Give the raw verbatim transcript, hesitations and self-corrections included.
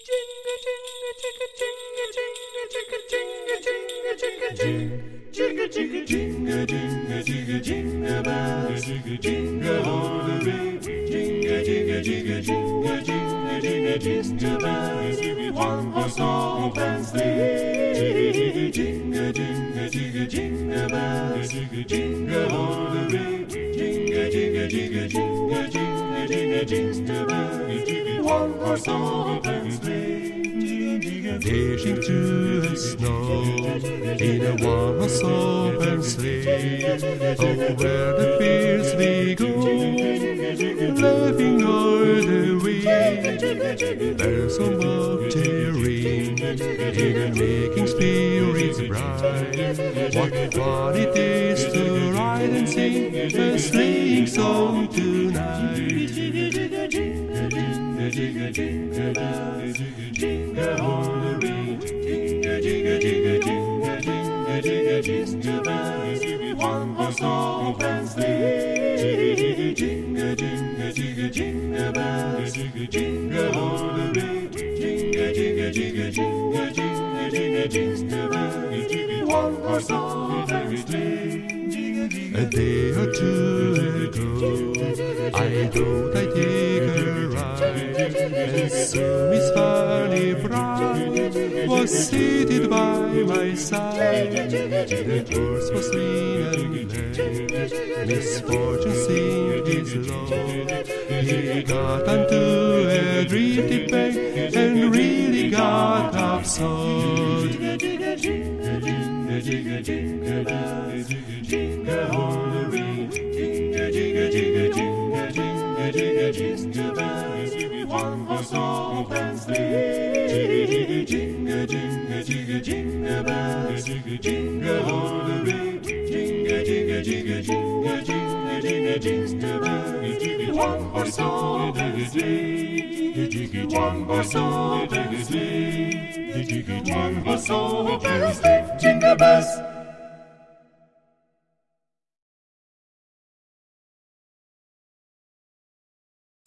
Jingle, jingle, jingle, jingle, jingle, jingle bells, jingle all the way. Jingle, jingle, jingle, jingle, jingle, jingle, jingle bells, one horse open sleigh. Jingle, jingle, jingle, jingle bells, jingle all the way. Jingle, jingle, jingle, jingle, jingle, jingle, jingle bells, one horse open sleigh. Dashing through the snow in a one-horse open sleigh, oh, where the fields we go, laughing all the way. Bells on bobtail ring, in making spirits bright. What fun it is to ride and sing a sleighing song tonight. Jingle, jingle, jingle bells, jingle all the way. Jingle, jingle, jingle, jingle, jingle, jingle, jingle bells, one horse open sleigh. Jingle, jingle, jingle, jingle bells, jingle all the way. Jingle, jingle, jingle, jingle, jingle, jingle, jingle bells, one horse open sleigh. A day or two ago, I thought I'd take a ride, and soon Miss Fanny Brown was seated by my side. The horse was lean and lame, misfortune seemed his load. He got onto a drifty bank and really got upset. Jingle, jingle, jingle bells, jingle all the way. Jingle, jingle, jingle, jingle, jingle, jingle, jingle bells, one horse open sleigh. Jingle, jingle, jingle, jingle bells, jingle all the way. Jingle, jingle, jingle, jingle, jingle, jingle, jingle bells, one horse open sleigh. One horse open sleigh. One horse open sleigh. Jingle bells.